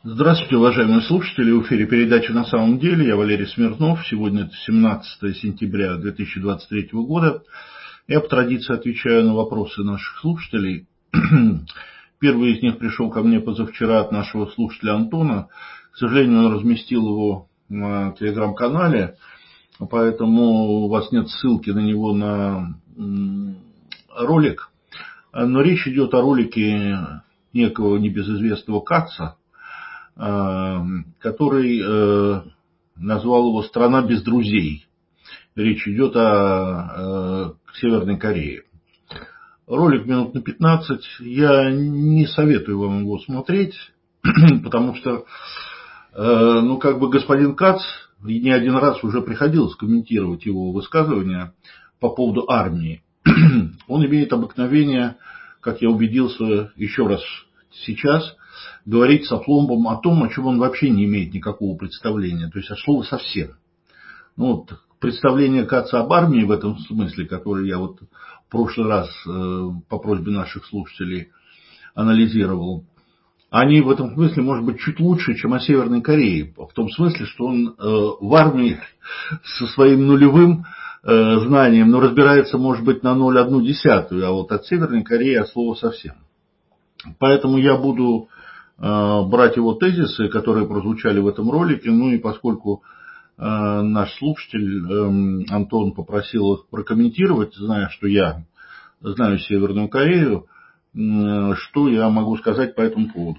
Здравствуйте, уважаемые слушатели. В эфире передача «На самом деле». Я Валерий Смирнов. Сегодня это 17 сентября 2023 года. Я по традиции отвечаю на вопросы наших слушателей. Первый из них пришел ко мне позавчера от нашего слушателя Антона. К сожалению, он разместил его на телеграм-канале, поэтому у вас нет ссылки на него на ролик. Но речь идет о ролике некого небезызвестного Каца, который назвал его «Страна без друзей». Речь идет о Северной Корее. Ролик минут на 15. Я не советую вам его смотреть, потому что господин Кац не один раз уже приходилось комментировать его высказывания по поводу армии. Он имеет обыкновение, как я убедился еще раз сейчас, говорить с опломбом о том, о чем он вообще не имеет никакого представления, то есть от слова совсем. Представление Каца об армии в этом смысле, которое я в прошлый раз по просьбе наших слушателей анализировал, они в этом смысле, может быть, чуть лучше, чем о Северной Корее. В том смысле, что он в армии со своим нулевым знанием, разбирается, может быть, на 0,1, а от Северной Кореи от слова совсем. Поэтому я буду брать его тезисы, которые прозвучали в этом ролике, и поскольку наш слушатель Антон попросил их прокомментировать, зная, что я знаю Северную Корею, что я могу сказать по этому поводу.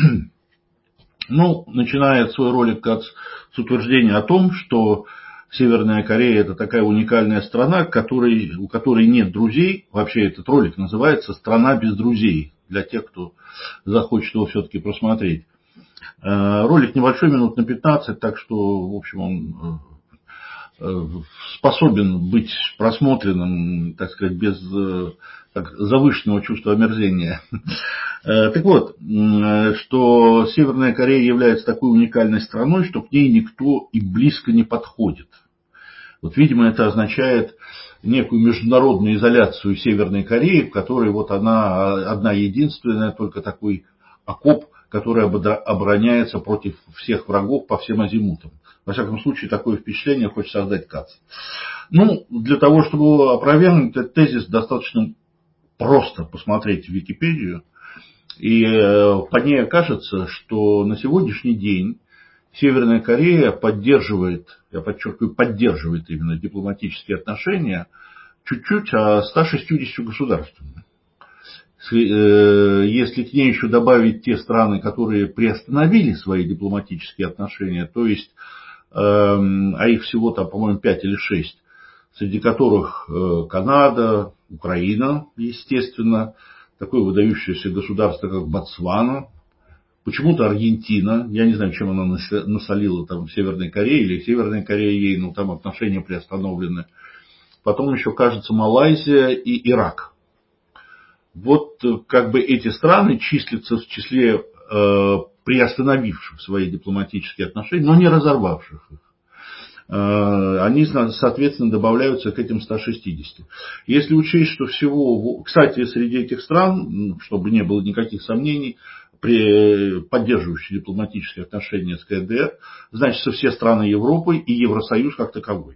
Начинает свой ролик Кац с утверждения о том, что Северная Корея — это такая уникальная страна, у которой нет друзей. Вообще этот ролик называется «Страна без друзей», для тех, кто захочет его все-таки просмотреть. Ролик небольшой, минут на 15, так что, в общем, он способен быть просмотренным, так сказать, без завышенного чувства омерзения. Так вот, что Северная Корея является такой уникальной страной, что к ней никто и близко не подходит. Видимо, это означает некую международную изоляцию Северной Кореи, в которой она одна единственная, только такой окоп, который обороняется против всех врагов по всем азимутам. Во всяком случае, такое впечатление хочет создать Кац. Для того, чтобы опровергнуть этот тезис, достаточно просто посмотреть в Википедию. И по ней окажется, что на сегодняшний день Северная Корея поддерживает, я подчеркиваю, поддерживает именно дипломатические отношения чуть-чуть, а 160 государствами. Если к ней еще добавить те страны, которые приостановили свои дипломатические отношения, то есть, а их всего там, по-моему, 5 или 6, среди которых Канада, Украина, естественно, такое выдающееся государство, как Ботсвана, почему-то Аргентина, я не знаю, чем она насолила там Северной Корее, или Северная Корея ей, но там отношения приостановлены. Потом еще, кажется, Малайзия и Ирак. Эти страны числятся в числе приостановивших свои дипломатические отношения, но не разорвавших их. Они, соответственно, добавляются к этим 160. Если учесть, что всего, кстати, среди этих стран, чтобы не было никаких сомнений, поддерживающие дипломатические отношения с КНДР, значит, все страны Европы и Евросоюз как таковой.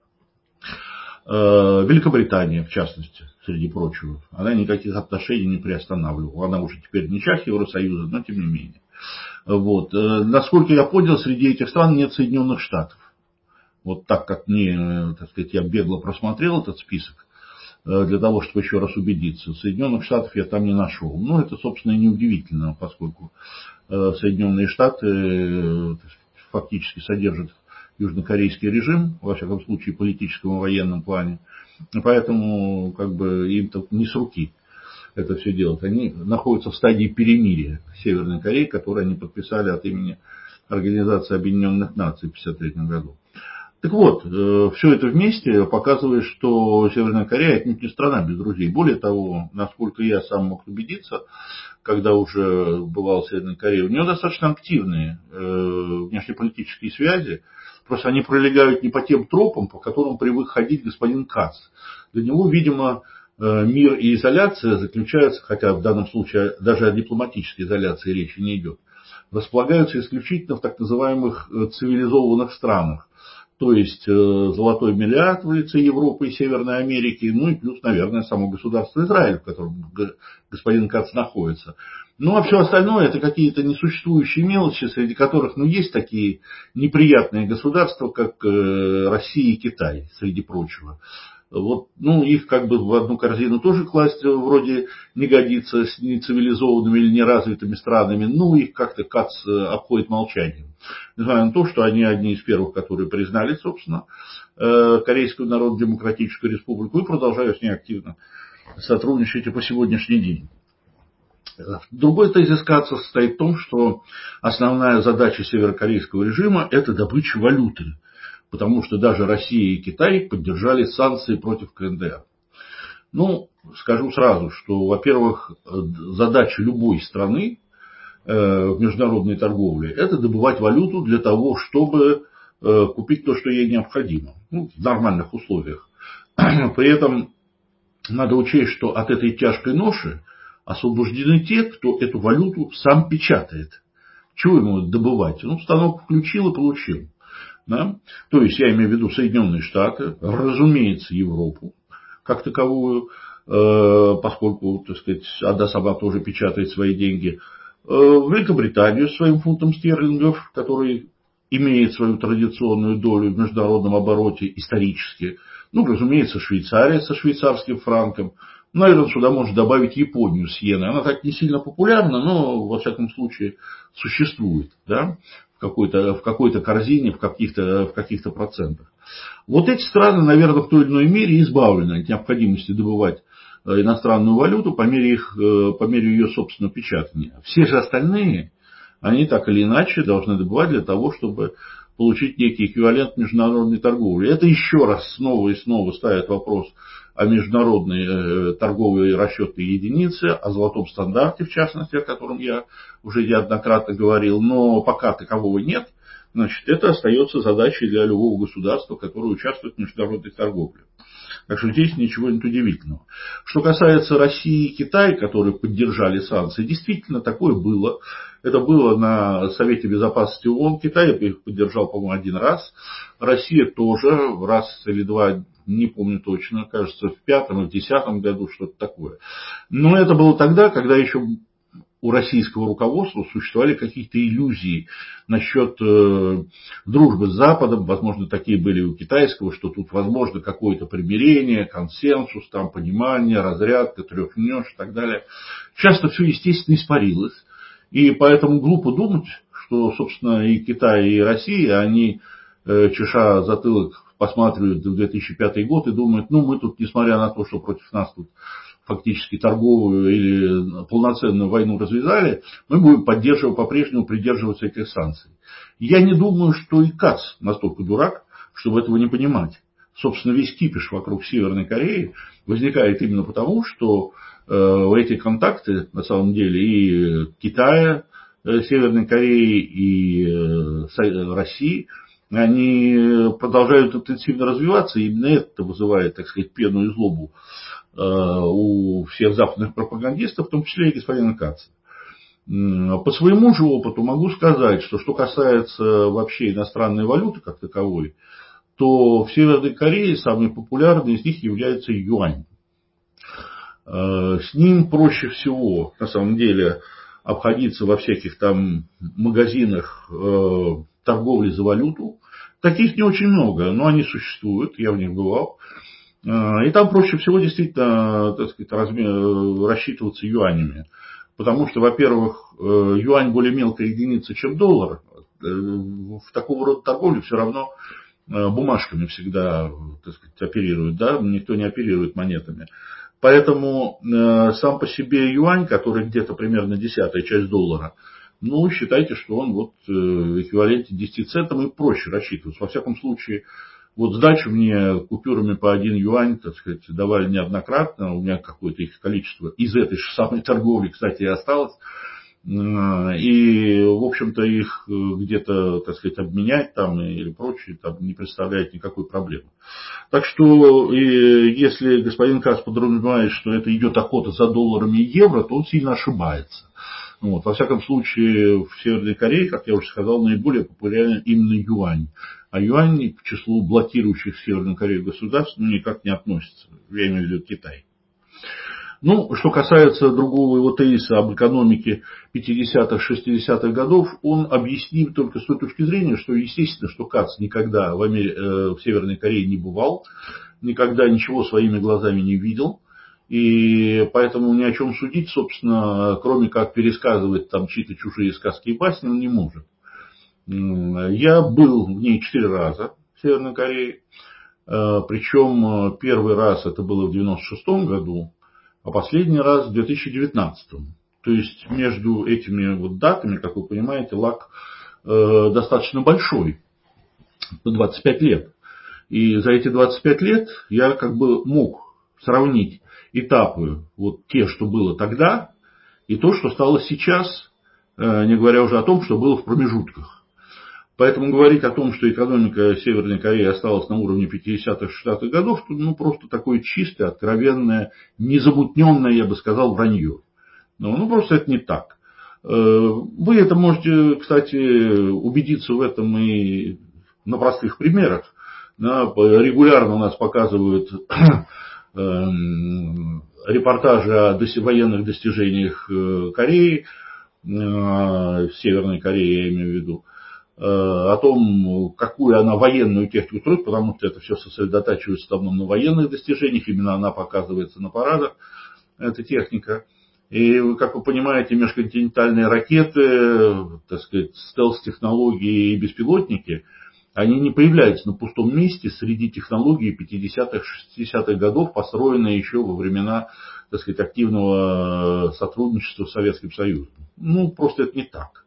Великобритания, в частности, среди прочего, она никаких отношений не приостанавливала. Она уже теперь не часть Евросоюза, но тем не менее. Насколько я понял, среди этих стран нет Соединенных Штатов. Так как мне, так сказать, я бегло просмотрел этот список, для того, чтобы еще раз убедиться. Соединенных Штатов я там не нашел. Это, собственно, и неудивительно, поскольку Соединенные Штаты фактически содержат южнокорейский режим, во всяком случае, в политическом и военном плане. Поэтому, им-то не с руки это все делать. Они находятся в стадии перемирия с Северной Кореей, которую они подписали от имени Организации Объединенных Наций в 1953 году. Все это вместе показывает, что Северная Корея отнюдь не страна без друзей. Более того, насколько я сам мог убедиться, когда уже бывал в Северной Корее, у нее достаточно активные внешнеполитические связи. Просто они пролегают не по тем тропам, по которым привык ходить господин Кац. Для него, видимо, мир и изоляция заключаются, хотя в данном случае даже о дипломатической изоляции речи не идет, располагаются исключительно в так называемых цивилизованных странах. То есть золотой миллиард в лице Европы и Северной Америки, ну и плюс, наверное, само государство Израиль, в котором господин Кац находится. Ну а все остальное это какие-то несуществующие мелочи, среди которых есть такие неприятные государства, как Россия и Китай, среди прочего. Вот, их как бы в одну корзину тоже класть вроде не годится с нецивилизованными или неразвитыми странами, их как-то Кац обходит молчанием. Несмотря на то, что они одни из первых, которые признали, собственно, Корейскую Народно-Демократическую Республику и продолжают с ней активно сотрудничать и по сегодняшний день. Другой тезис Каца состоит в том, что основная задача северокорейского режима – это добыча валюты. Потому что даже Россия и Китай поддержали санкции против КНДР. Скажу сразу, что, во-первых, задача любой страны в международной торговле – это добывать валюту для того, чтобы купить то, что ей необходимо, в нормальных условиях. При этом надо учесть, что от этой тяжкой ноши освобождены те, кто эту валюту сам печатает. Чего ему добывать? Станок включил и получил. Да? То есть я имею в виду Соединенные Штаты, разумеется, Европу как таковую, поскольку, так сказать, одна сама тоже печатает свои деньги, Великобританию своим фунтом стерлингов, который имеет свою традиционную долю в международном обороте исторически, разумеется, Швейцария со швейцарским франком. Наверное, сюда можно добавить Японию с иеной. Она так не сильно популярна, но, во всяком случае, существует, да, в какой-то корзине, в каких-то процентах. Вот эти страны, наверное, в той или иной мере избавлены от необходимости добывать иностранную валюту по мере ее собственного печатания. Все же остальные, они так или иначе должны добывать для того, чтобы получить некий эквивалент международной торговли. Это еще раз снова и снова ставит вопрос о международной торговой расчетной единице, о золотом стандарте, в частности, о котором я уже неоднократно говорил, но пока такового нет, значит, это остается задачей для любого государства, которое участвует в международной торговле. Так что здесь ничего нет удивительного. Что касается России и Китая, которые поддержали санкции, действительно такое было. Это было на Совете Безопасности ООН. Китай их поддержал, по-моему, один раз. Россия тоже раз или два, не помню точно, кажется, в 2005 и в 2010 году что-то такое. Но это было тогда, когда еще у российского руководства существовали какие-то иллюзии насчет дружбы с Западом, возможно, такие были у китайского, что тут возможно какое-то примирение, консенсус, там, понимание, разрядка, трехнешь и так далее. Часто все, естественно, испарилось, и поэтому глупо думать, что, собственно, и Китай, и Россия, они, чеша затылок, посматривают в 2005 год и думают, мы тут, несмотря на то, что против нас тут фактически торговую или полноценную войну развязали, мы будем по-прежнему придерживаться этих санкций. Я не думаю, что и Кац настолько дурак, чтобы этого не понимать. Собственно, весь кипиш вокруг Северной Кореи возникает именно потому, что эти контакты, на самом деле, и Китая, Северной Кореи, и России, они продолжают интенсивно развиваться, и именно это вызывает, так сказать, пену и злобу у всех западных пропагандистов, в том числе и господина Каца. По своему же опыту могу сказать, что касается вообще иностранной валюты как таковой, то в Северной Корее самый популярный из них является юань. С ним проще всего, на самом деле, обходиться во всяких там магазинах торговли за валюту. Таких не очень много, но они существуют, я в них бывал. И там проще всего действительно, так сказать, рассчитываться юанями. Потому что, во-первых, юань более мелкая единица, чем доллар. В такого рода торговле все равно бумажками всегда, так сказать, оперируют, да, никто не оперирует монетами. Поэтому сам по себе юань, который где-то примерно 10-я часть доллара, считайте, что он в эквиваленте 10 центам и проще рассчитываться. Во всяком случае, сдачу мне купюрами по 1 юань, так сказать, давали неоднократно. У меня какое-то их количество из этой же самой торговли, кстати, и осталось. И, в общем-то, их где-то, так сказать, обменять там или прочее там не представляет никакой проблемы. Так что, если господин Кац подразумевает, что это идет охота за долларами и евро, то он сильно ошибается. Вот. Во всяком случае, в Северной Корее, как я уже сказал, наиболее популярен именно юань. А юань к числу блокирующих Северную Корею государств никак не относится. Я имею в виду Китай. Ну, что касается другого его тезиса об экономике 50-х, 60-х годов, он объясним только с той точки зрения, что естественно, что Кац никогда в Северной Корее не бывал, никогда ничего своими глазами не видел, и поэтому ни о чем судить, собственно, кроме как пересказывать там чьи-то чужие сказки и басни, он не может. Я был в ней 4 раза, в Северной Корее, причем первый раз это было в 96 году, а последний раз в 2019. То есть между этими вот датами, как вы понимаете, лаг достаточно большой, 25 лет. И за эти 25 лет я как бы мог сравнить этапы, вот те, что было тогда, и то, что стало сейчас, не говоря уже о том, что было в промежутках. Поэтому говорить о том, что экономика Северной Кореи осталась на уровне 50-х, 60-х годов, просто такое чистое, откровенное, незамутненное, я бы сказал, вранье. Просто это не так. Вы это можете, кстати, убедиться в этом и на простых примерах. Регулярно у нас показывают репортажи о военных достижениях Кореи, Северной Кореи, я имею в виду, о том, какую она военную технику строит, потому что это все сосредотачивается в основном на военных достижениях, именно она показывается на парадах, эта техника. И, как вы понимаете, межконтинентальные ракеты, так сказать, стелс-технологии и беспилотники, они не появляются на пустом месте среди технологий 50-х, 60-х годов, построенные еще во времена, так сказать, активного сотрудничества с Советским Союзом. Просто это не так.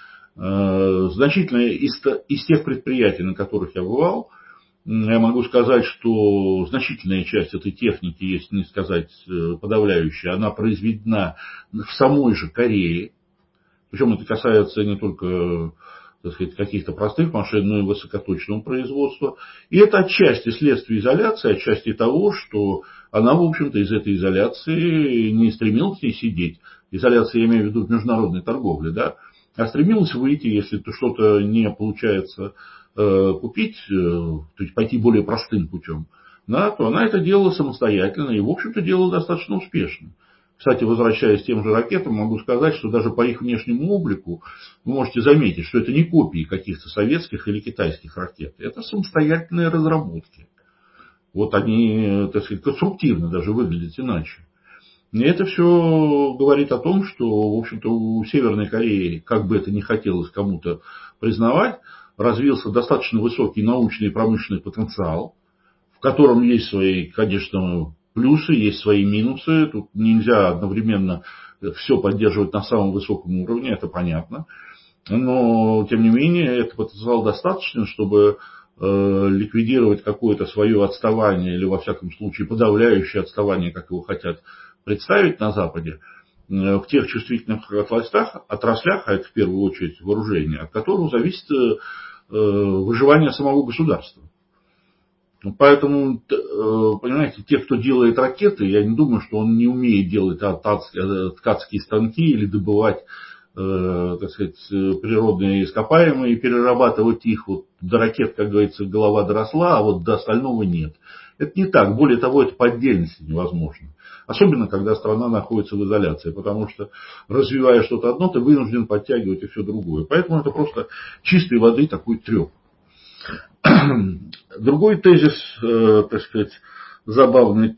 Значительное из тех предприятий, на которых я бывал, я могу сказать, что значительная часть этой техники, если не сказать подавляющая, она произведена в самой же Корее. Причем это касается не только, так сказать, каких-то простых машин, но и высокоточного производства. И это отчасти следствие изоляции, отчасти того, что она, в общем-то, из этой изоляции не стремилась к ней сидеть. Изоляция, я имею в виду в международной торговле, да, а стремилась выйти, если что-то не получается купить, то есть пойти более простым путем, да, то она это делала самостоятельно и, в общем-то, делала достаточно успешно. Кстати, возвращаясь к тем же ракетам, могу сказать, что даже по их внешнему облику вы можете заметить, что это не копии каких-то советских или китайских ракет. Это самостоятельные разработки. Вот они, так сказать, конструктивно даже выглядят иначе. И это все говорит о том, что, в общем-то, у Северной Кореи, как бы это ни хотелось кому-то признавать, развился достаточно высокий научный и промышленный потенциал, в котором есть свои, конечно, плюсы, есть свои минусы. Тут нельзя одновременно все поддерживать на самом высоком уровне, это понятно. Но, тем не менее, этот потенциал достаточно, чтобы ликвидировать какое-то свое отставание, или, во всяком случае, подавляющее отставание, как его хотят представить на Западе, в тех чувствительных отраслях, а это в первую очередь вооружение, от которого зависит выживание самого государства. Поэтому, понимаете, те, кто делает ракеты, я не думаю, что он не умеет делать ткацкие станки или добывать, так сказать, природные ископаемые и перерабатывать их. Вот до ракет, как говорится, голова доросла, а вот до остального нет. Это не так. Более того, это по отдельности невозможно. Особенно, когда страна находится в изоляции, потому что, развивая что-то одно, ты вынужден подтягивать и все другое. Поэтому это просто чистой воды такой треп. Другой тезис, так сказать, забавный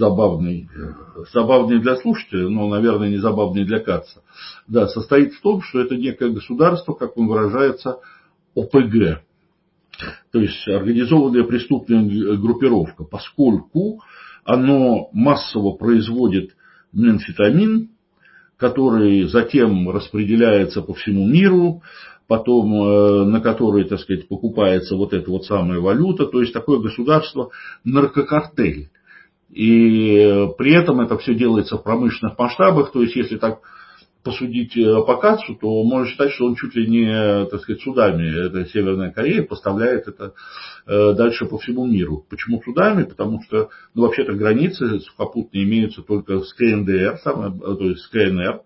для слушателя, но, наверное, не забавный для Каца, да, состоит в том, что это некое государство, как он выражается, ОПГ, то есть организованная преступная группировка, поскольку оно массово производит метамфетамин, который затем распределяется по всему миру, потом на который, так сказать, покупается вот эта вот самая валюта, то есть такое государство наркокартель. И при этом это все делается в промышленных масштабах, то есть если так посудить по Кацу, то можно считать, что он чуть ли не, так сказать, судами, это Северная Корея, поставляет это дальше по всему миру. Почему судами? Потому что, вообще-то границы сухопутные имеются только с КНДР, то есть с КНР,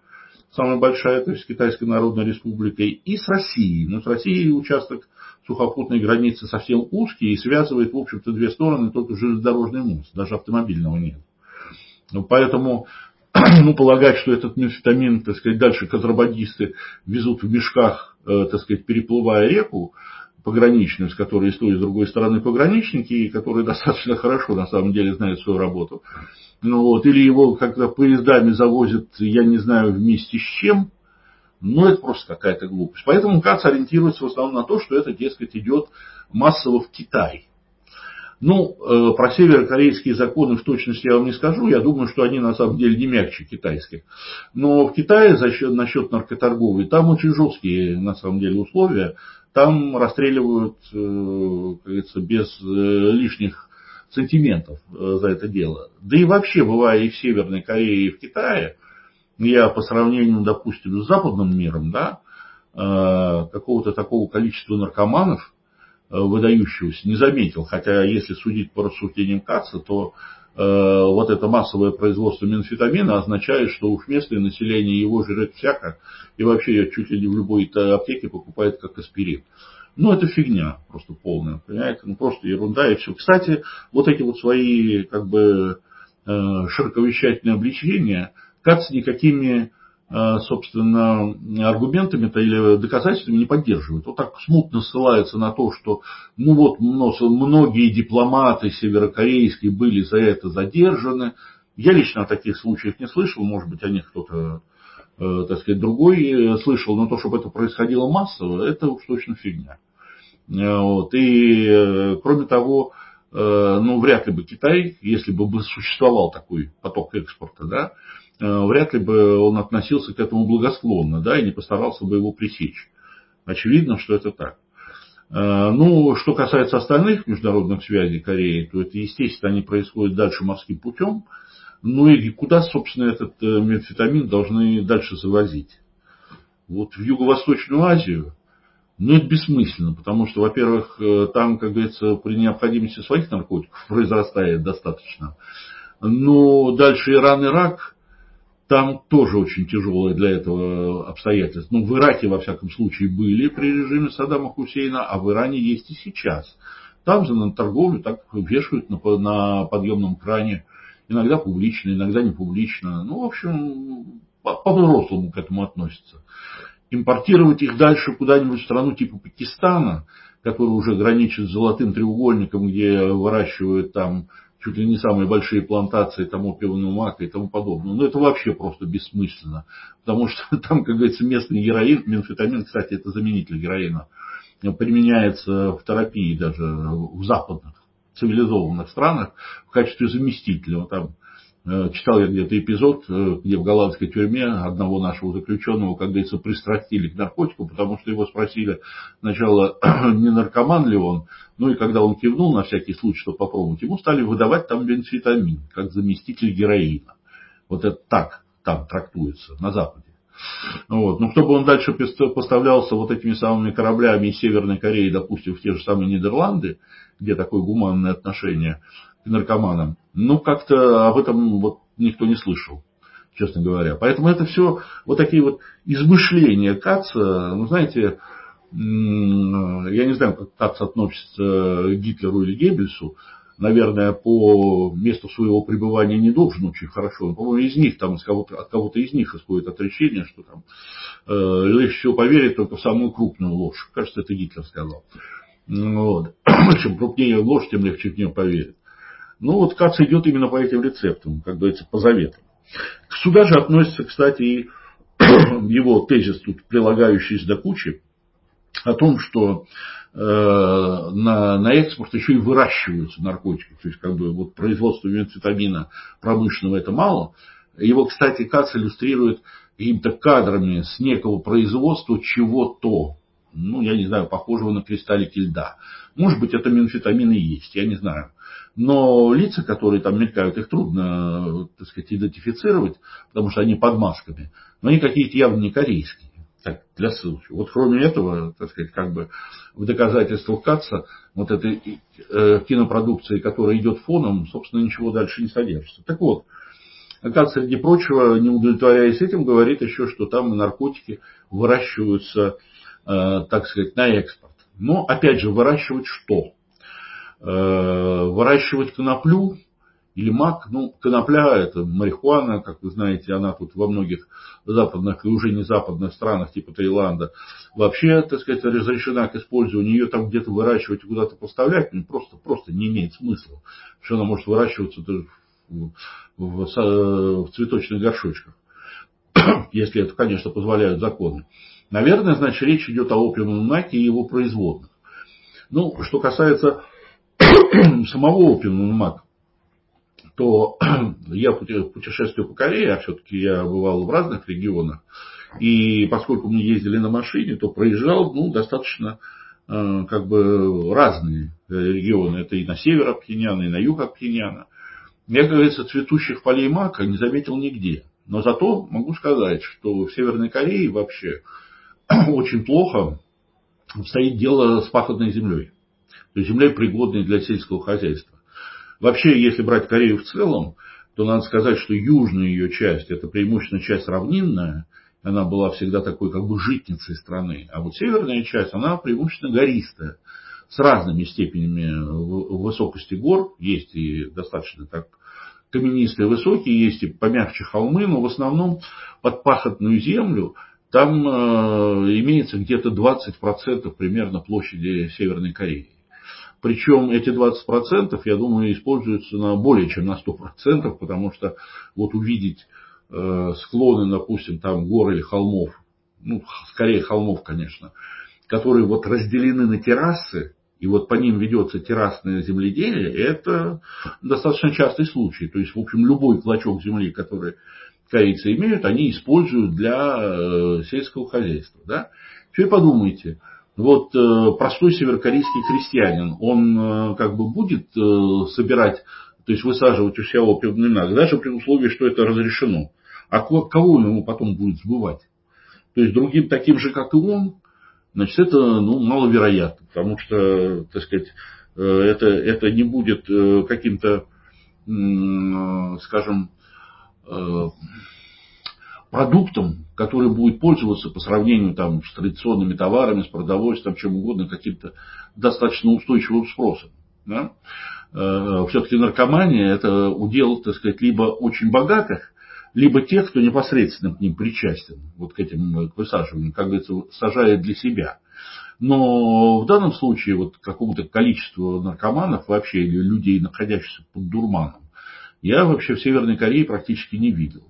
самая большая, то есть с Китайской Народной Республикой, и с Россией. Но с Россией участок сухопутной границы совсем узкий и связывает, в общем-то, две стороны только железнодорожный мост, даже автомобильного нет. Поэтому полагать, что этот амфетамин, так сказать, дальше контрабандисты везут в мешках, так сказать, переплывая реку пограничную, с которой и с той, и с другой стороны пограничники, и которые достаточно хорошо, на самом деле, знают свою работу. Или его как-то поездами завозят, я не знаю, вместе с чем, это просто какая-то глупость. Поэтому КАЦ ориентируется в основном на то, что это, дескать, идет массово в Китай. Про северокорейские законы в точности я вам не скажу. Я думаю, что они на самом деле не мягче китайских. Но в Китае насчет наркоторговли, там очень жесткие на самом деле условия. Там расстреливают, как говорится, без лишних сантиментов за это дело. Да и вообще, бывая и в Северной Корее, и в Китае, я по сравнению, допустим, с западным миром, какого-то такого количества наркоманов, выдающегося, не заметил. Хотя, если судить по рассуждениям Каца, то вот это массовое производство менфетамина означает, что уж местное население его жрет всяко, и вообще чуть ли не в любой аптеке покупает как аспирин. Это фигня просто полная, понимаете, просто ерунда и все. Кстати, вот эти вот свои, широковещательные обличения Кац никакими, собственно, аргументами-то или доказательствами не поддерживает. Вот так смутно ссылается на то, что многие дипломаты северокорейские были за это задержаны. Я лично о таких случаях не слышал, может быть, о них кто-то, так сказать, другой слышал, но то, чтобы это происходило массово, это уж точно фигня. И, кроме того, вряд ли бы Китай, если бы существовал такой поток экспорта, вряд ли бы он относился к этому благосклонно, и не постарался бы его пресечь. Очевидно, что это так. Что касается остальных международных связей Кореи, то это, естественно, они происходят дальше морским путем. И куда, собственно, этот метамфетамин должны дальше завозить? В Юго-Восточную Азию? Это бессмысленно, потому что, во-первых, там, как говорится, при необходимости своих наркотиков произрастает достаточно. Но дальше Иран, Ирак, там тоже очень тяжелое для этого обстоятельство. В Ираке, во всяком случае, были при режиме Саддама Хусейна, а в Иране есть и сейчас. Там за торговлю так вешают на подъемном кране. Иногда публично, иногда не публично. В общем, по-взрослому к этому относятся. Импортировать их дальше куда-нибудь в страну типа Пакистана, который уже граничит с золотым треугольником, где выращивают там чуть ли не самые большие плантации опиумного мака и тому подобное. Это вообще просто бессмысленно. Потому что там, как говорится, местный героин, менфетамин, кстати, это заменитель героина, применяется в терапии даже в западных цивилизованных странах в качестве заместителя. Читал я где-то эпизод, где в голландской тюрьме одного нашего заключенного, как говорится, пристрастили к наркотику, потому что его спросили сначала, не наркоман ли он, и когда он кивнул на всякий случай, чтобы попробовать, ему стали выдавать там бенфетамин, как заместитель героина. Вот это так там трактуется на Западе. Чтобы он дальше поставлялся этими самыми кораблями из Северной Кореи, допустим, в те же самые Нидерланды, где такое гуманное отношение к наркоманам, как-то об этом никто не слышал, честно говоря. Поэтому это все такие измышления Каца. Знаете, я не знаю, как Кац относится к Гитлеру или Геббельсу. Наверное, по месту своего пребывания не должен очень хорошо. По-моему, из них, от кого-то из них исходит отречение, что легче всего поверить только в самую крупную ложь. Кажется, это Гитлер сказал. Чем крупнее ложь, тем легче в нее поверить. Кац идет именно по этим рецептам, как говорится, по заветам. Сюда же относится, кстати, и его тезис, тут прилагающийся до кучи, о том, что на экспорт еще и выращиваются наркотики. То есть, производство метамфетамина промышленного это мало. Его, кстати, Кац иллюстрирует какими-то кадрами с некого производства чего-то. Я не знаю, похожего на кристаллики льда. Может быть, это менфетамин и есть, я не знаю. Но лица, которые там мелькают, их трудно, так сказать, идентифицировать, потому что они под масками. Но они какие-то явно не корейские. Так, для ссылки. Кроме этого, так сказать, в доказательствах Каца, этой кинопродукции, которая идет фоном, собственно, ничего дальше не содержится. Так вот, Оказывается, среди прочего, не удовлетворяясь этим, говорит еще, что там наркотики выращиваются, так сказать, на экспорт. Но, опять же, выращивать что? Выращивать коноплю или мак. Ну, конопля – это марихуана, как вы знаете, она тут во многих западных и уже не западных странах, типа Таиланда, вообще, так сказать, разрешена к использованию. Ее там где-то выращивать и куда-то поставлять, ну, просто не имеет смысла. Потому что она может выращиваться в цветочных горшочках, если это, конечно, позволяют законы. Наверное, значит, речь идет о опиумном маке и его производных. Ну, что касается самого опиумного мака, то я путешествую по Корее, а все-таки я бывал в разных регионах, и поскольку мы ездили на машине, то проезжал достаточно разные регионы. Это и на север от Пхеньяна, и на юг от Пхеньяна. Я, как говорится, цветущих полей мака не заметил нигде. Но зато могу сказать, что в Северной Корее вообще очень плохо стоит дело с пахотной землей. То есть землей, пригодной для сельского хозяйства. Вообще, если брать Корею в целом, то надо сказать, что южная ее часть, это преимущественно часть равнинная, она была всегда такой житницей страны. А вот северная часть, она преимущественно гористая, с разными степенями высокости гор. Есть и достаточно так каменистые, высокие, есть и помягче холмы, но в основном под пахотную землю там имеется где-то 20% примерно площади Северной Кореи. Причем эти 20%, я думаю, используются более чем на 100%, потому что вот увидеть склоны, допустим, там гор или холмов, скорее холмов, конечно, которые вот разделены на террасы, и вот по ним ведется террасное земледелие, это достаточно частый случай. То есть, в общем, любой клочок земли, который корейцы имеют, они используют для сельского хозяйства. Да? Теперь подумайте. Вот простой северокорейский крестьянин, он будет собирать, то есть высаживать у себя опиумный мак, даже при условии, что это разрешено. А кого ему потом будет сбывать? То есть другим таким же, как и он, значит, это маловероятно, потому что, так сказать, это не будет каким-то, скажем, продуктом, который будет пользоваться по сравнению с традиционными товарами, с продовольствием, чем угодно, каким-то достаточно устойчивым спросом. Да? Все-таки наркомания – это удел, так сказать, либо очень богатых, либо тех, кто непосредственно к ним причастен, вот к этим высаживаниям, как говорится, сажает для себя. Но в данном случае вот какому-то количеству наркоманов вообще или людей, находящихся под дурманом, я вообще в Северной Корее практически не видел.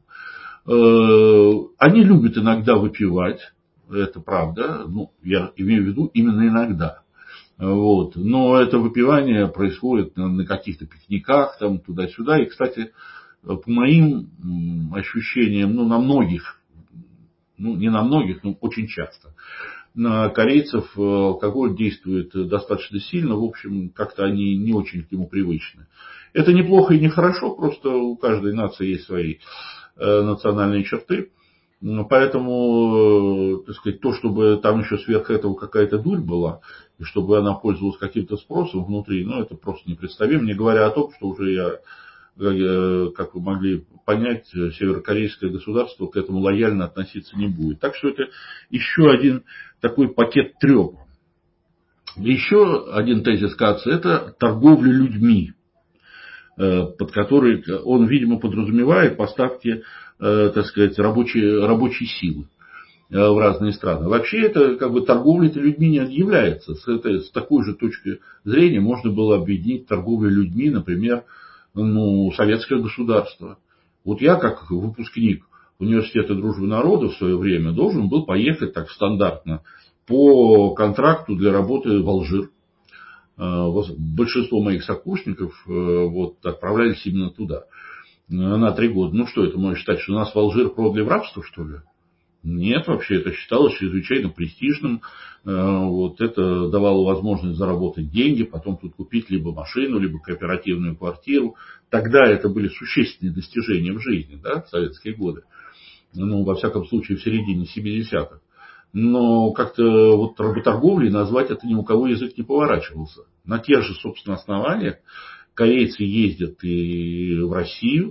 Они любят иногда выпивать, это правда, я имею в виду именно иногда. Вот. Но это выпивание происходит на каких-то пикниках, туда-сюда. И, кстати, по моим ощущениям, на многих, не на многих, но очень часто, на корейцев алкоголь действует достаточно сильно, в общем, как-то они не очень к нему привычны. Это неплохо и не хорошо, просто у каждой нации есть свои национальные черты. Поэтому, так сказать, то, чтобы там еще сверх этого какая-то дурь была, и чтобы она пользовалась каким-то спросом внутри, это просто непредставимо, не говоря о том, что уже как вы могли понять, северокорейское государство к этому лояльно относиться не будет. Так что это еще один такой пакет трёп. Еще один тезис Каца – это торговля людьми, под который он, видимо, подразумевает поставки, так сказать, рабочей силы в разные страны. Вообще это торговля людьми не является. С такой же точки зрения можно было объединить торговлю людьми, например, советское государство. Вот я, как выпускник университета дружбы народов в свое время, должен был поехать так стандартно по контракту для работы в Алжир. Большинство моих сокурсников отправлялись именно туда на 3 года. Что это, можно считать, что нас в Алжир продали в рабство, что ли? Нет, вообще это считалось чрезвычайно престижным. Это давало возможность заработать деньги, потом тут купить либо машину, либо кооперативную квартиру. Тогда это были существенные достижения в жизни, в советские годы. Во всяком случае, в середине 70-х. Но как-то работорговлей назвать это ни у кого язык не поворачивался. На тех же, собственно, основаниях корейцы ездят и в Россию,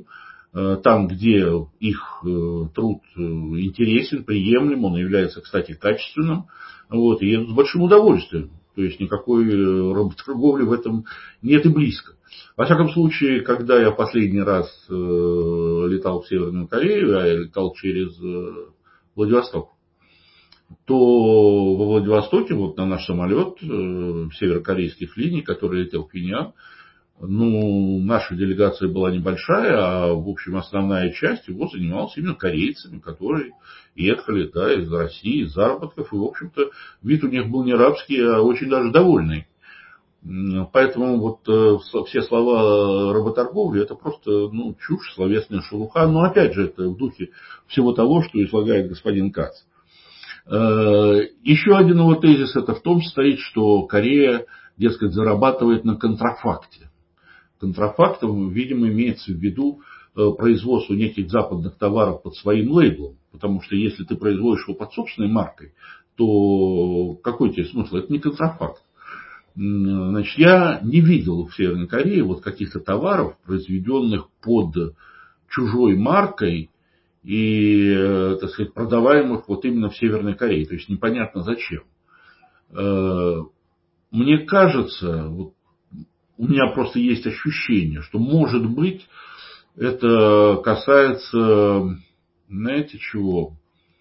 там, где их труд интересен, приемлем, он является, кстати, качественным, вот, и едут с большим удовольствием. То есть никакой работорговли в этом нет и близко. Во всяком случае, когда я последний раз летал в Северную Корею, а я летал через Владивосток, то во Владивостоке вот на наш самолет северокорейских линий, который летел в Пхеньян, наша делегация была небольшая, а в общем основная часть его занималась именно корейцами, которые ехали из России, из заработков, и в общем-то вид у них был не рабский, а очень даже довольный. Поэтому вот все слова работорговли это просто чушь, словесная шелуха, но опять же это в духе всего того, что излагает господин Кац. Еще один его тезис это в том состоит, что Корея, дескать, зарабатывает на контрафакте. Контрафактом, видимо, имеется в виду производство неких западных товаров под своим лейблом. Потому что если ты производишь его под собственной маркой, то какой тебе смысл? Это не контрафакт. Значит, я не видел в Северной Корее вот каких-то товаров, произведенных под чужой маркой и, так сказать, продаваемых вот именно в Северной Корее. То есть непонятно зачем. Мне кажется, вот, у меня просто есть ощущение, что, может быть, это касается, знаете чего?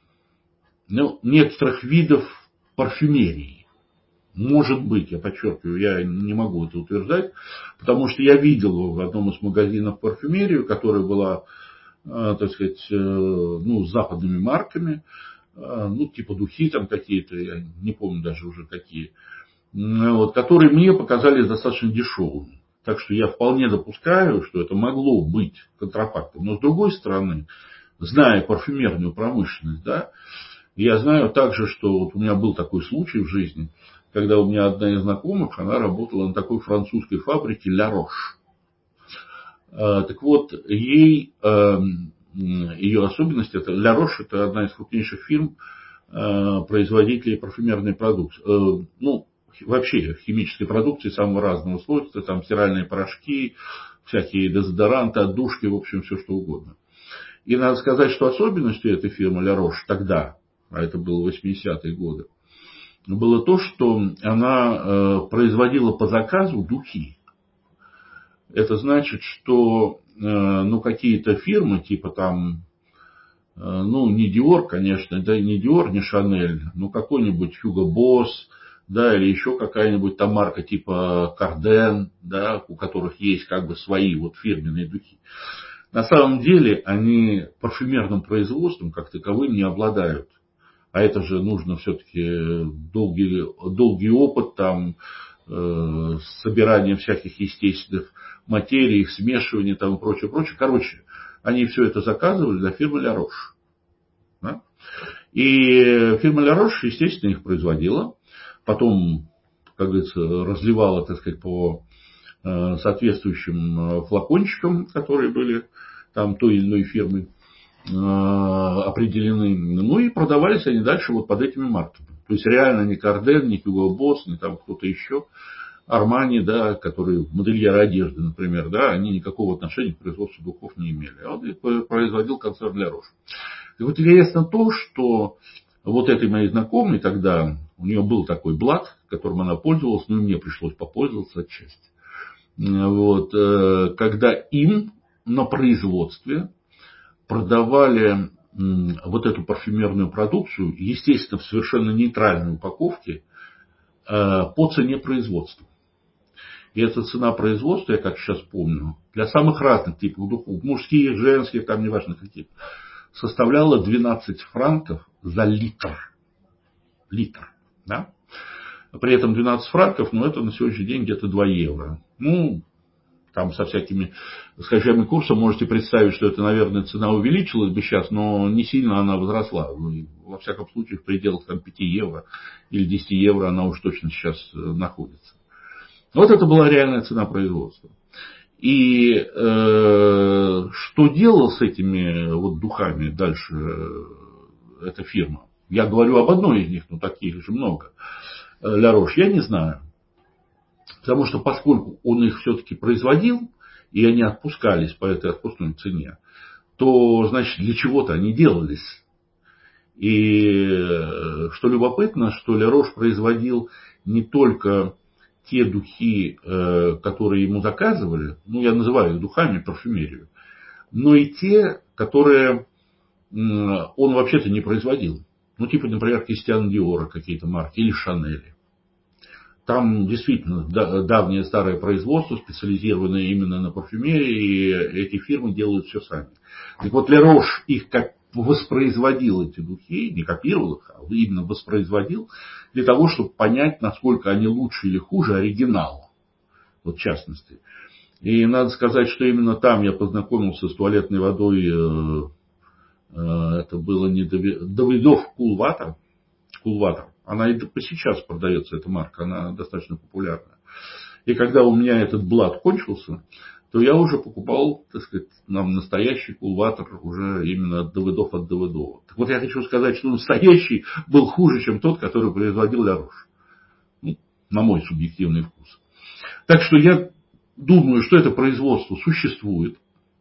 Некоторых видов парфюмерии. Может быть, я подчеркиваю, я не могу это утверждать, потому что я видел в одном из магазинов парфюмерию, которая была, так сказать, с западными марками, типа духи там какие-то, я не помню даже уже какие, вот, которые мне показались достаточно дешевыми. Так что я вполне допускаю, что это могло быть контрафактом. Но с другой стороны, зная парфюмерную промышленность, я знаю также, что вот у меня был такой случай в жизни, когда у меня одна из знакомых, она работала на такой французской фабрике Ля Рош. Так вот, ее особенность, это Ля Рош, это одна из крупнейших фирм, производителей парфюмерной продукции. Вообще химической продукции самого разного свойства, там стиральные порошки, всякие дезодоранты, отдушки, в общем, все что угодно. И надо сказать, что особенностью этой фирмы Ля Рош тогда, а это было 80-е годы, было то, что она производила по заказу духи. Это значит, что какие-то фирмы, типа там, не Dior, конечно, да и не Dior, не Chanel, какой-нибудь Hugo Boss, или еще какая-нибудь там марка типа Cardin, у которых есть как бы свои вот фирменные духи. На самом деле они парфюмерным производством как таковым не обладают. А это же нужно все-таки долгий опыт, там, собирание всяких естественных материй, их смешивание там, и прочее, прочее. Короче, они все это заказывали для фирмы Ля Рош. Да? И фирма Ля Рош, естественно, их производила. Потом, как говорится, разливала, так сказать, по соответствующим флакончикам, которые были там той или иной фирмы определены. И продавались они дальше вот под этими марками. То есть реально не Карден, не Hugo Boss, не там кто-то еще. Армани, которые модельеры одежды, например, они никакого отношения к производству духов не имели. А он их производил концерн Ля Рош. И вот интересно то, что вот этой моей знакомой тогда, у нее был такой блат, которым она пользовалась, но и мне пришлось попользоваться отчасти. Вот, когда им на производстве продавали вот эту парфюмерную продукцию, естественно, в совершенно нейтральной упаковке, по цене производства. И эта цена производства, я как сейчас помню, для самых разных типов духов, мужских, женских, там неважно каких, составляла 12 франков за литр. Да? При этом 12 франков, это на сегодняшний день где-то 2 евро. Там со всякими скачками курса можете представить, что это, наверное, цена увеличилась бы сейчас, но не сильно она возросла. Во всяком случае, в пределах 5 евро или 10 евро она уж точно сейчас находится. Вот это была реальная цена производства. И что делала с этими вот духами дальше эта фирма? Я говорю об одной из них, но таких же много. Ля Рош, я не знаю. Потому что поскольку он их все-таки производил, и они отпускались по этой отпускной цене, то, значит, для чего-то они делались. И что любопытно, что Ля Рош производил не только те духи, которые ему заказывали, ну, я называю их духами, парфюмерию, но и те, которые он вообще-то не производил. Ну, типа, например, Кристиан Диора какие-то марки или Шанели. Там действительно давнее старое производство, специализированное именно на парфюмерии, и эти фирмы делают все сами. Так вот, Ля Рош их как воспроизводил, эти духи, не копировал их, а именно воспроизводил, для того, чтобы понять, насколько они лучше или хуже оригинала. Вот в частности. И надо сказать, что именно там я познакомился с туалетной водой. Это было не Давидов Кулватер. Она и по сейчас продается, эта марка, она достаточно популярна. И когда у меня этот блат кончился, то я уже покупал, так сказать, нам настоящий Кулватер уже именно от Давыдова. Так вот я хочу сказать, что настоящий был хуже, чем тот, который производил Ля Рош. Ну, на мой субъективный вкус. Так что я думаю, что это производство существует.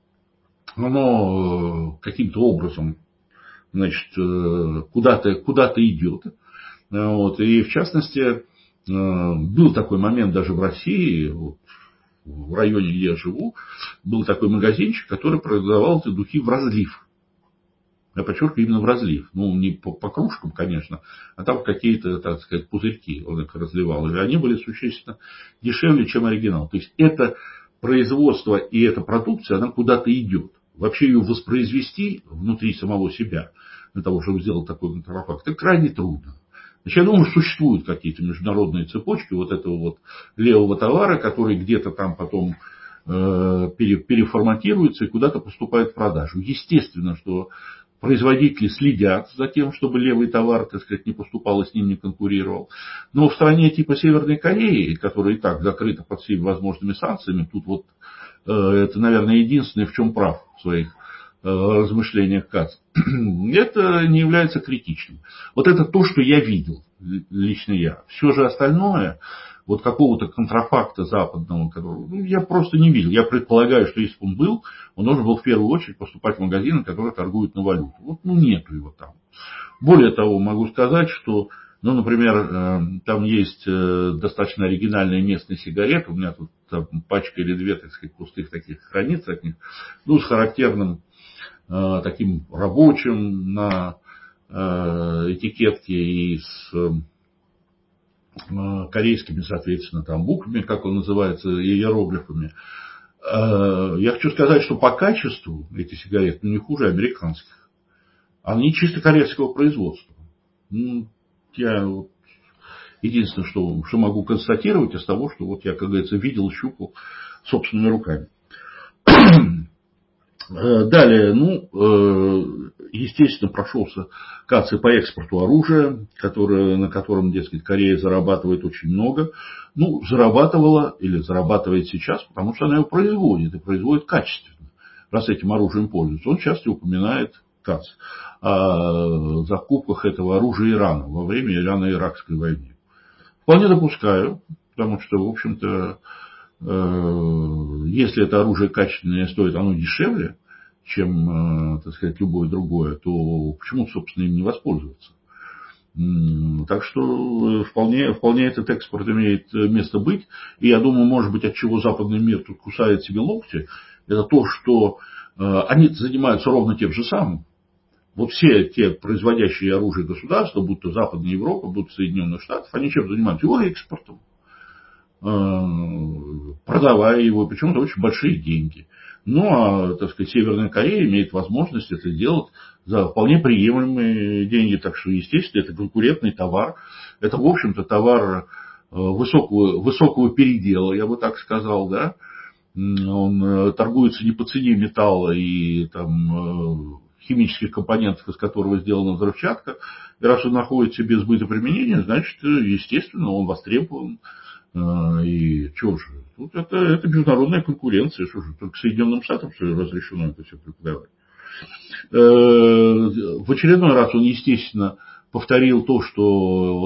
Оно каким-то образом, значит, куда-то идет. Вот. И в частности, был такой момент даже в России, вот, в районе, где я живу, был такой магазинчик, который продавал эти духи в разлив. Я подчеркиваю, именно в разлив. Ну, не по кружкам, конечно, а там какие-то, так сказать, пузырьки он их разливал. И они были существенно дешевле, чем оригинал. То есть это производство и эта продукция, она куда-то идет. Вообще ее воспроизвести внутри самого себя, для того, чтобы сделать такой контрафакт, это крайне трудно. Значит, я думаю, существуют какие-то международные цепочки вот этого вот левого товара, который где-то там потом переформатируется и куда-то поступает в продажу. Естественно, что производители следят за тем, чтобы левый товар, так сказать, не поступал и с ним не конкурировал. Но в стране типа Северной Кореи, которая и так закрыта под всеми возможными санкциями, тут вот это, наверное, единственное, в чем прав в своих размышлениях Кац, это не является критичным. Вот это то, что я видел, лично я. Все же остальное, вот какого-то контрафакта западного, которого я просто не видел. Я предполагаю, что если бы он был, он должен был в первую очередь поступать в магазины, которые торгуют на валюту. Вот, ну, нету его там. Более того, могу сказать, что, ну, например, там есть достаточно оригинальные местные сигареты. У меня тут там пачка или две, так сказать, пустых таких хранится от них. Ну, с характерным таким рабочим на этикетке и с корейскими, соответственно, там буквами, как он называется, иероглифами. Я хочу сказать, что по качеству эти сигареты не хуже американских. Они чисто корейского производства. Я единственное, что могу констатировать из того, что вот я, как говорится, видел, щупал собственными руками. Далее, естественно, прошелся Кац по экспорту оружия, на котором, дескать, Корея зарабатывает очень много. Ну, зарабатывала или зарабатывает сейчас, потому что она его производит, и производит качественно, раз этим оружием пользуется. Он часто упоминает, Кац, о закупках этого оружия Ирана во время Ирано-Иракской войны. Вполне допускаю, потому что, в общем-то, если это оружие качественное стоит, оно дешевле, чем, так сказать, любое другое, то почему, собственно, им не воспользоваться? Так что вполне этот экспорт имеет место быть. И я думаю, может быть, от чего западный мир тут кусает себе локти, это то, что они занимаются ровно тем же самым. Вот все те производящие оружие государства, будь то Западная Европа, будь то Соединенных Штатов, они чем занимаются? Его экспортом. Продавая его, причем это очень большие деньги. Ну, а, так сказать, Северная Корея имеет возможность это делать за вполне приемлемые деньги. Так что, естественно, это конкурентный товар. Это, в общем-то, товар высокого передела, я бы так сказал, да. Он торгуется не по цене металла и там химических компонентов, из которого сделана взрывчатка. И раз он находится без сбыта применения, значит, естественно, он востребован. И что же, тут это международная конкуренция, что же, только Соединенным Штатам что ли, разрешено это все преподавать. В очередной раз он, естественно, повторил то, что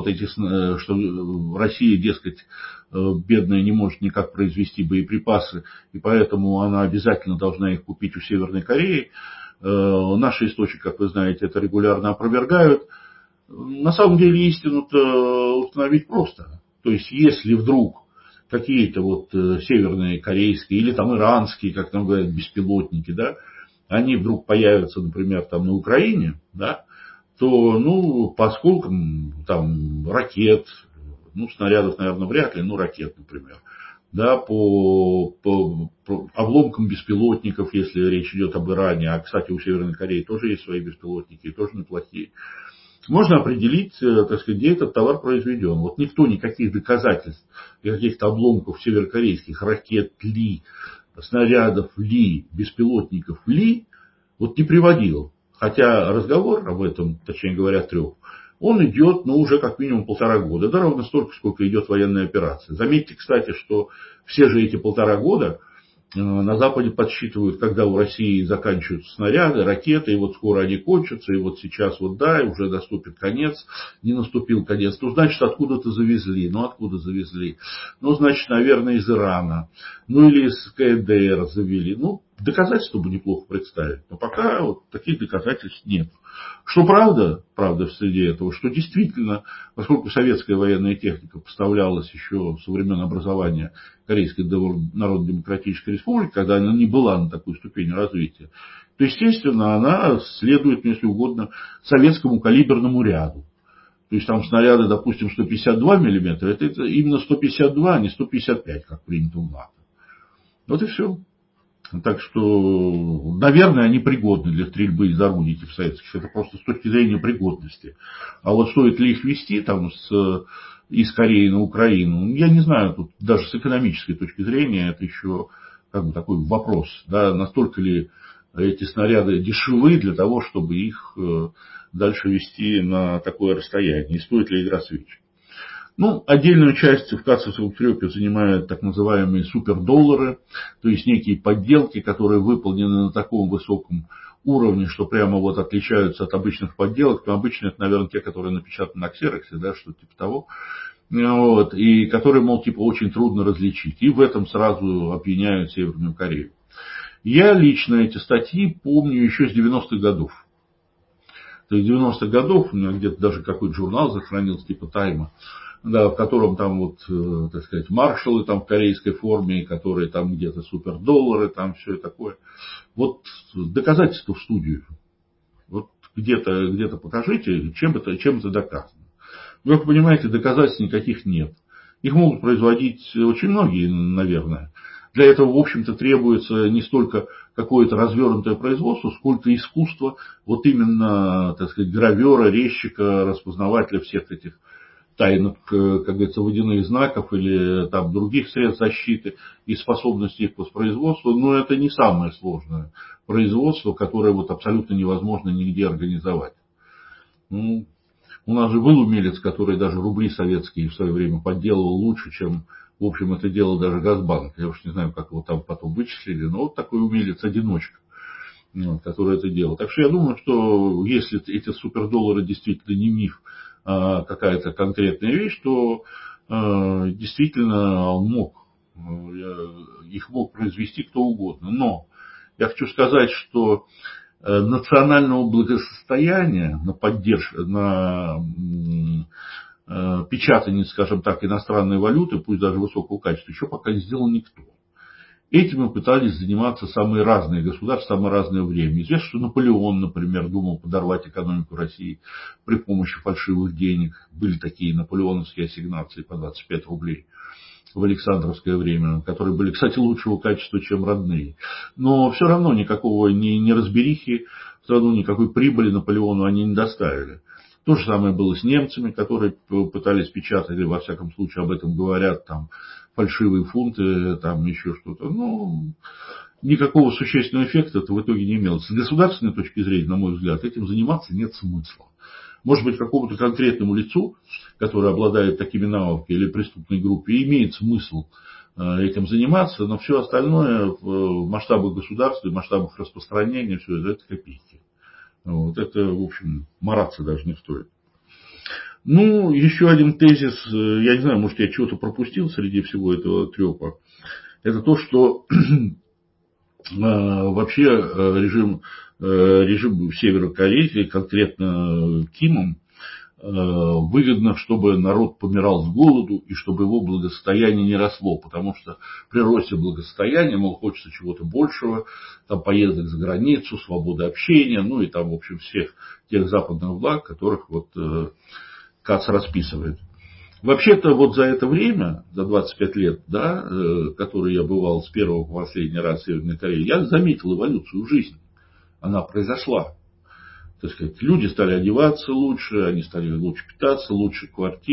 что Россия, дескать, бедная, не может никак произвести боеприпасы, и поэтому она обязательно должна их купить у Северной Кореи. Наши источники, как вы знаете, это регулярно опровергают. На самом деле истину-то установить просто. То есть, если вдруг какие-то северные корейские или там иранские, как нам говорят, беспилотники, да, они вдруг появятся, например, там на Украине, да, то, по осколкам там ракет, снарядов, наверное, вряд ли, ракет, например, да, по обломкам беспилотников, если речь идет об Иране, а, кстати, у Северной Кореи тоже есть свои беспилотники, и тоже неплохие, можно определить, где этот товар произведен. Никто никаких доказательств, каких-то обломков северокорейских ракет ли, снарядов ли, беспилотников ли, не приводил. Хотя разговор об этом, точнее говоря, 3, он идет, уже как минимум 1,5 года. Да, ровно столько, сколько идет военная операция. Заметьте, кстати, что все же эти 1,5 года на Западе подсчитывают, когда у России заканчиваются снаряды, ракеты, и скоро они кончатся, и сейчас да, уже наступит конец, не наступил конец. Значит, откуда-то завезли. Откуда завезли? Значит, наверное, из Ирана. Или из КНДР завели. Доказательства бы неплохо представить. Но пока таких доказательств нет. Что правда в среде этого, что действительно, поскольку советская военная техника поставлялась еще со времен образования Корейской Народно-Демократической Республики, когда она не была на такой ступени развития, то, естественно, она следует, если угодно, советскому калиберному ряду. То есть там снаряды, допустим, 152 миллиметра, это именно 152, а не 155, как принято в НАТО. И все. Так что, наверное, они пригодны для стрельбы из орудий этих советских. Это просто с точки зрения пригодности. А стоит ли их везти из Кореи на Украину, я не знаю, тут даже с экономической точки зрения это еще такой вопрос. Да, настолько ли эти снаряды дешевы для того, чтобы их дальше везти на такое расстояние. И стоит ли игра свеч. Отдельную часть в кассовом трепе занимают так называемые супердоллары, то есть некие подделки, которые выполнены на таком высоком уровне, что прямо отличаются от обычных подделок. Но обычно это, наверное, те, которые напечатаны на ксероксе, да, что-то типа того. И которые, очень трудно различить. И в этом сразу обвиняют Северную Корею. Я лично эти статьи помню еще с 90-х годов. То есть 90-х годов у меня где-то даже какой-то журнал сохранился, типа «Тайма», да, в котором там маршалы в корейской форме, которые там где-то супердоллары, там все такое. Доказательства в студию. Где-то покажите, чем это доказано. Вы понимаете, доказательств никаких нет. Их могут производить очень многие, наверное. Для этого, в общем-то, требуется не столько какое-то развернутое производство, сколько искусство именно, гравера, резчика, распознавателя всех этих тайных, как говорится, водяных знаков или других средств защиты и способности их воспроизводства. Но это не самое сложное производство, которое абсолютно невозможно нигде организовать. У нас же был умелец, который даже рубли советские в свое время подделывал лучше, чем, в общем, это делал даже Газбанк. Я уж не знаю, как его там потом вычислили, но такой умелец-одиночка, который это делал. Так что я думаю, что если эти супердоллары действительно не миф, а какая-то конкретная вещь, то действительно их мог произвести кто угодно. Но я хочу сказать, что национального благосостояния на поддержку, на печатание, скажем так, иностранной валюты, пусть даже высокого качества, еще пока не сделал никто. Этим и пытались заниматься самые разные государства, самое разное время. Известно, что Наполеон, например, думал подорвать экономику России при помощи фальшивых денег. Были такие наполеоновские ассигнации по 25 рублей в Александровское время, которые были, кстати, лучшего качества, чем родные. Но все равно никакого ни разберихи, все равно никакой прибыли Наполеону они не доставили. То же самое было с немцами, которые пытались печатать, или во всяком случае об этом говорят, фальшивые фунты, еще что-то. Никакого существенного эффекта это в итоге не имело. С государственной точки зрения, на мой взгляд, этим заниматься нет смысла. Может быть, какому-то конкретному лицу, которое обладает такими навыками, или преступной группе, имеет смысл этим заниматься, но все остальное в масштабах государства, в масштабах распространения, все это копейки. Это, в общем, мараться даже не стоит. Ну, еще один тезис, я не знаю, может, я чего-то пропустил среди всего этого трепа. Это то, что вообще режим Северокорейский, конкретно Кимом, выгодно, чтобы народ помирал с голоду и чтобы его благосостояние не росло, потому что при росте благосостояния, мол, хочется чего-то большего, там поездок за границу, свободы общения, ну и там, в общем, всех тех западных благ, которых вот Кац расписывает. Вообще-то вот за это время, за 25 лет, да, которые я бывал с первого по последний раз в Северной Корее, я заметил эволюцию жизни. Она произошла. Так сказать, люди стали одеваться лучше, они стали лучше питаться, лучше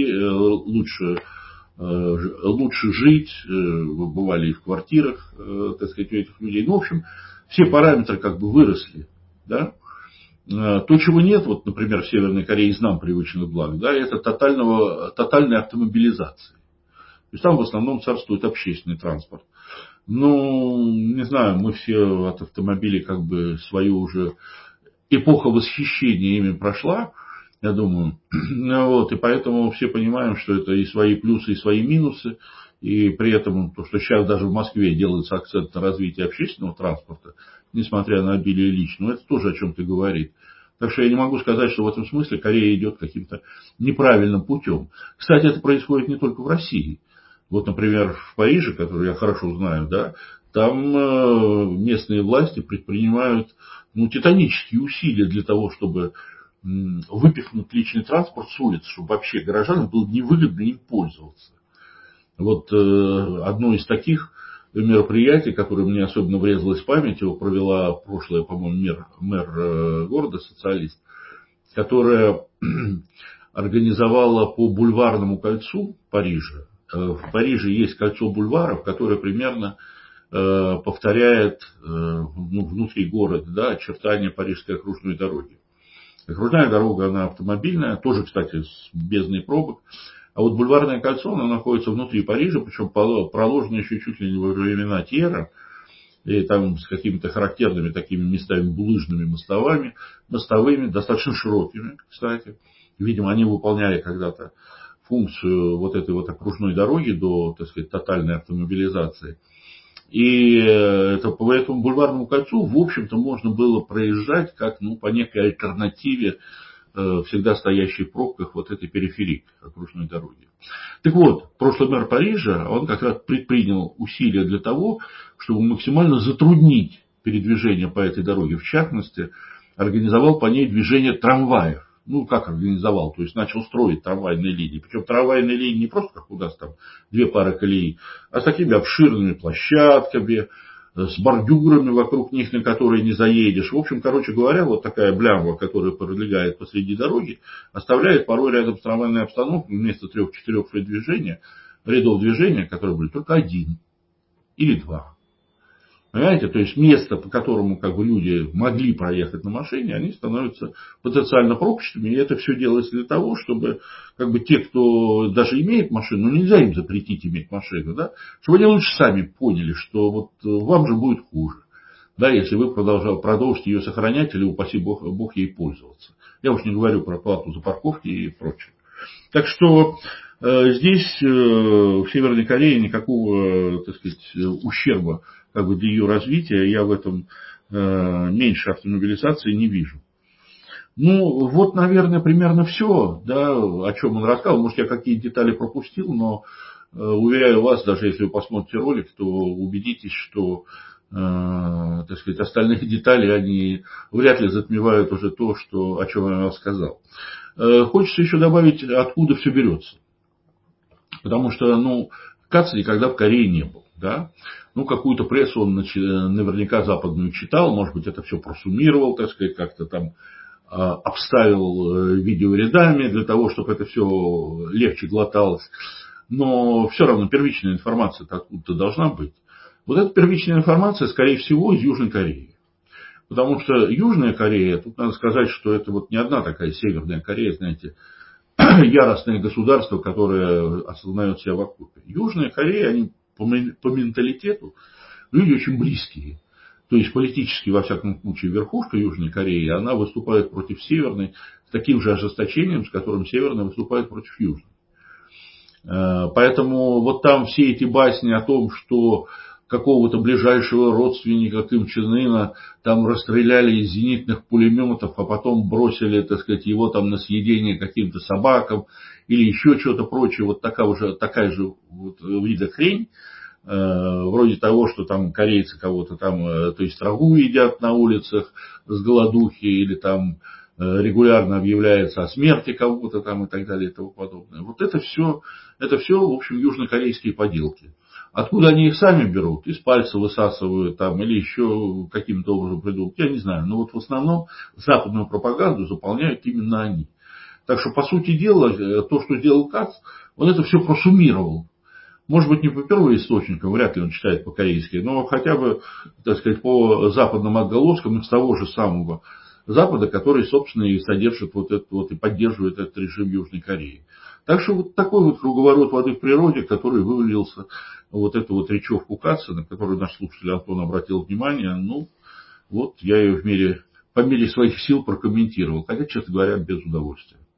жить, бывали и в квартирах, так сказать, у этих людей. Ну, в общем, все параметры как бы выросли. Да? То, чего нет, вот, например, в Северной Корее из нам привычных благ, да, это тотальной автомобилизации. То есть там в основном царствует общественный транспорт. Ну, не знаю, мы все от автомобилей как бы свою уже эпоха восхищения ими прошла, я думаю. Вот, и поэтому все понимаем, что это и свои плюсы, и свои минусы. И при этом то, что сейчас даже в Москве делается акцент на развитие общественного транспорта, несмотря на обилие личного, это тоже о чем-то говорит. Так что я не могу сказать, что в этом смысле Корея идет каким-то неправильным путем. Кстати, это происходит не только в России. Вот, например, в Париже, который я хорошо знаю, да, там местные власти предпринимают титанические усилия для того, чтобы выпихнуть личный транспорт с улиц, чтобы вообще горожанам было невыгодно им пользоваться. Вот одно из таких мероприятий, которое мне особенно врезалось в память, его провела прошлая, по-моему, мэр города, социалист, которая организовала по бульварному кольцу Парижа. В Париже есть кольцо бульваров, которое примерно повторяет внутри города, да, очертания Парижской окружной дороги. Окружная дорога, она автомобильная, тоже, кстати, с бездной пробок. А вот бульварное кольцо, оно находится внутри Парижа, причем проложено еще чуть ли не во времена Тьера, и там с какими-то характерными такими местами булыжными мостовыми, достаточно широкими, кстати. Видимо, они выполняли когда-то функцию вот этой вот окружной дороги до, так сказать, тотальной автомобилизации. И это, по этому бульварному кольцу, в общем-то, можно было проезжать как по некой альтернативе всегда стоящей в пробках вот этой периферии окружной дороги. Так вот, прошлый мэр Парижа, он как раз предпринял усилия для того, чтобы максимально затруднить передвижение по этой дороге. В частности, организовал по ней движение трамваев. Ну, как организовал? То есть начал строить трамвайные линии. Причем трамвайные линии не просто как у нас там две пары колеи, а с такими обширными площадками, с бордюрами вокруг них, на которые не заедешь. В общем, короче говоря, вот такая блямба, которая пролегает посреди дороги, оставляет порой рядом с трамвайной обстановкой вместо 3-4 рядов движения, которые были только один или два. Понимаете, то есть место, по которому как бы люди могли проехать на машине, они становятся потенциально пробочными. И это все делается для того, чтобы как бы те, кто даже имеет машину, нельзя им запретить иметь машину, да, чтобы они лучше сами поняли, что вот вам же будет хуже, да, если вы продолжите ее сохранять или, упаси Бог, ей пользоваться. Я уж не говорю про плату за парковки и прочее. Так что здесь в Северной Корее никакого, так сказать, ущерба как бы для ее развития я в этом меньше автомобилизации не вижу. Ну, вот, наверное, примерно все, да, о чем он рассказал. Может, я какие-то детали пропустил, но уверяю вас, даже если вы посмотрите ролик, то убедитесь, что так сказать, остальные детали, они вряд ли затмевают уже то, о чем я вам сказал. Хочется еще добавить, откуда все берется. Потому что, Кац никогда в Корее не был. Да? Какую-то прессу он наверняка западную читал, может быть, это все просуммировал, так сказать, как-то там обставил видеорядами для того, чтобы это все легче глоталось. Но все равно первичная информация откуда-то должна быть. Вот эта первичная информация, скорее всего, из Южной Кореи. Потому что Южная Корея, тут надо сказать, что это вот не одна такая Северная Корея, знаете, яростное государство, которое осознает себя в оккупе. Южная Корея, они по менталитету люди очень близкие. То есть политически, во всяком случае, верхушка Южной Кореи, она выступает против Северной с таким же ожесточением, с которым Северная выступает против Южной. Поэтому вот там все эти басни о том, что какого-то ближайшего родственника Ким Чен Ына там расстреляли из зенитных пулеметов, а потом бросили, так сказать, его там на съедение каким-то собакам или еще что-то прочее, вот такая же вот вида хрень, вроде того, что там корейцы кого-то там, то есть траву едят на улицах с голодухи или там регулярно объявляется о смерти кого-то там и так далее и тому подобное. Вот это все, в общем, южнокорейские поделки. Откуда они их сами берут? Из пальца высасывают там или еще каким-то образом придумают, я не знаю. Но вот в основном западную пропаганду заполняют именно они. Так что, по сути дела, то, что делал Кац, он это все просуммировал. Может быть, не по первоисточникам, вряд ли он читает по-корейски, но хотя бы, так сказать, по западным отголоскам из того же самого Запада, который, собственно, и содержит вот это вот и поддерживает этот режим Южной Кореи. Так что вот такой вот круговорот воды в природе, который вывалился вот эту вот речевку Каца, на которую наш слушатель Антон обратил внимание, ну, вот я ее по мере своих сил прокомментировал, хотя, честно говоря, без удовольствия.